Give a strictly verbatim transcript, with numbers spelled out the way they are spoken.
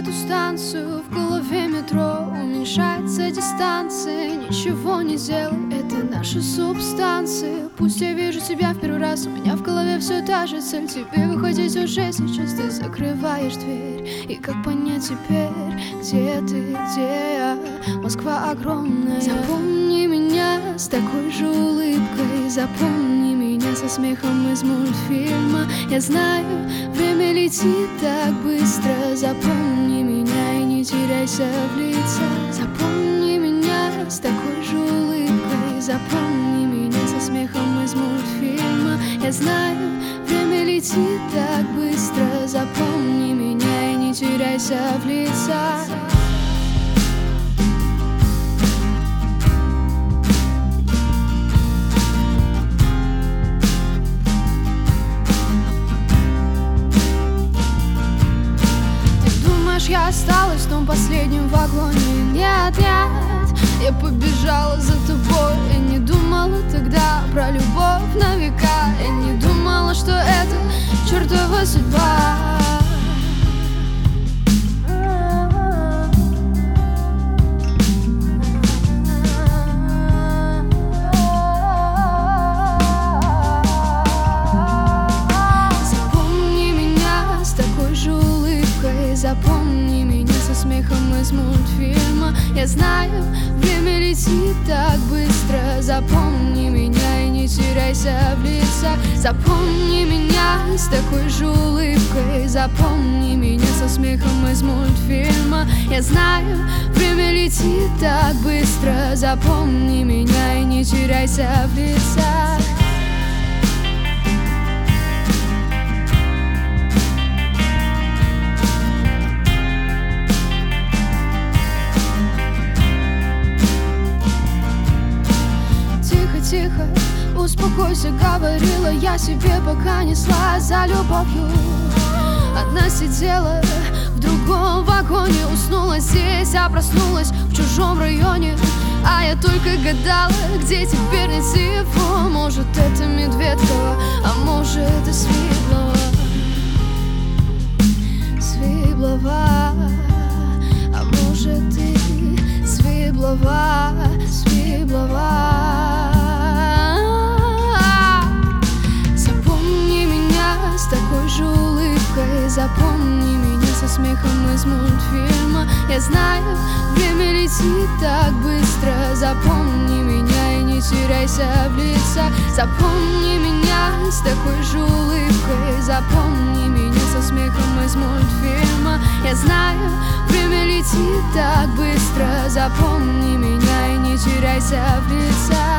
эту станцию, в голове метро уменьшается дистанция. Ничего не сделай, это наша субстанция. Пусть я вижу тебя в первый раз, у меня в голове все та же цель. Тебе выходить уже сейчас, ты закрываешь дверь. И как понять теперь, где ты, где я? Москва огромная. Запомни меня с такой же улыбкой, запомни меня со смехом из мультфильма. Я знаю, время летит так быстро. Запомни меня и не теряйся в лицах. Запомни меня с такой же улыбкой, запомни меня со смехом из мультфильма. Я знаю, время летит так быстро. Запомни меня и не теряйся в лицах. Я осталась в том последнем вагоне. Нет, нет, я побежала за тобой. Я не думала тогда про любовь на века. Я не думала, что это чертова судьба. Запомни меня с такой же улыбкой, запомни меня со смехом из мультфильма. Я знаю, время летит так быстро. Запомни меня и не теряйся в лицах. Запомни меня с такой же улыбкой, запомни меня со смехом из мультфильма. Я знаю, время летит так быстро. Запомни меня и не теряйся в лицах. Тихо, успокойся, говорила я себе, пока неслась за любовью. Одна сидела в другом вагоне, уснула здесь, а проснулась в чужом районе. А я только гадала, где теперь найти его. Может, это Медведково, а может, и Свиблова. Свиблова, а может, и Свиблова, Свиблова. С такой же улыбкой, запомни меня со смехом из мультфильма. Я знаю, время летит так быстро. Запомни меня и не теряйся в лицах. Запомни меня с такой же улыбкой, запомни меня со смехом из мультфильма. Я знаю, время летит так быстро. Запомни меня и не теряйся в лицах.